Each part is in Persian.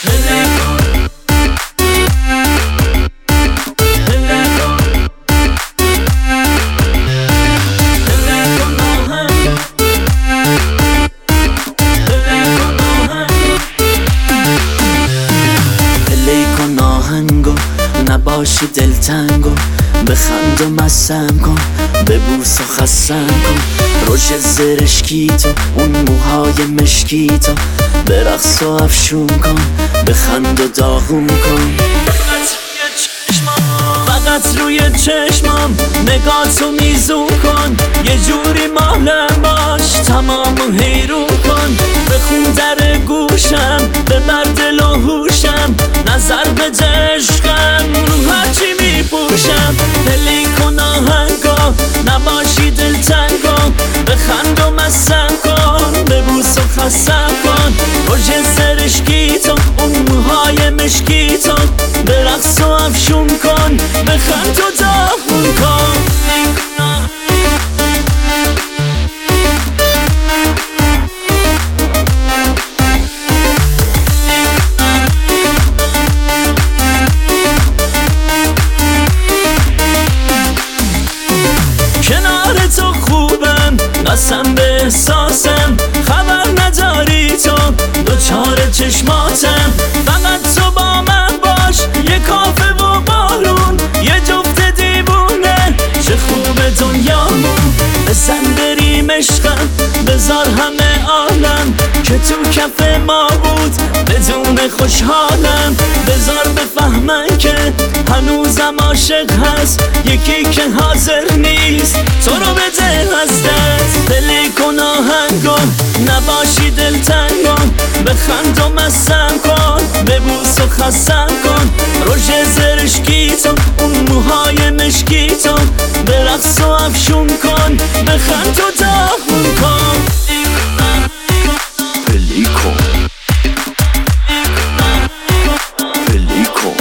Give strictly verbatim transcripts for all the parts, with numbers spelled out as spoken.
نباشی دلتنگو بخند و مسم کن، ببوس و خسم کن. رژ زرشکی تو اون موهای مشکی تو برقص و افشون کن، بخند و داغون کن. فقط روی چشمام نگاهتو میزون کن، یه جوری مالم باش تمامو حیرون کن. بخون در گوشم ببر دل و هوشم، نظر به عشقم رو هرچی میپوشم. دلی کن آهنگا نباشی دلتنگا، بخند و مسم کن، ببوس و خسم کن. رژ زرشکی تو اون موهای مشکی تو برقص و افشون کن، بخند و داغون کن. کنار تو خوبم قسم به احساسم، خبر نداری تو دوچار چشماتم. فقط تو با من باش، یه کافه و بارون، یه جفت دیوونه، چه خوبه دنیامون. بزن بریم عشقم، بذار همه عالم که تو کف ما بود بدون خوشحالم. بذار بفهمن که هنوزم عاشق هست، یکی که حاضر نیست تو رو بده از دست. دلی کن آهنگا نباشی دلتنگا، بخند و مسم کن، ببوس و خسم کن. رژ زرشکی تو اون موهای مشکی تو برقص و افشون کن، بخند و داغون کن. دلی کن دلی کن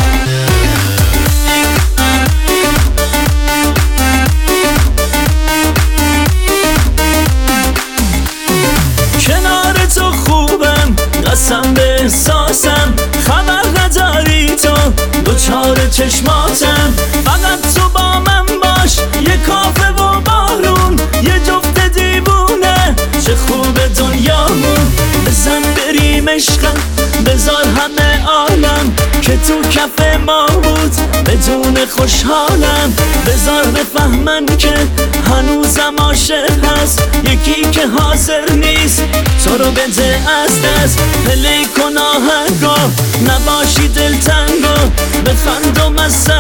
کنار تو خوبم قسم به احساسم، خبر نداری تو دوچار چشماتم. فقط تو با من باش، یه کافه و بارون، یه جفت دیوونه، چه خوبه دنیامون. بزن بریم عشقم، بذار همه عالم که تو کف ما بود بدون خوشحالم. بذار بفهمن که هنوزم عاشق هست، یکی که حاضر نیست تو رو بده از دست. پلی کن آهنگا نباشی دلتنگا، بخند و مسم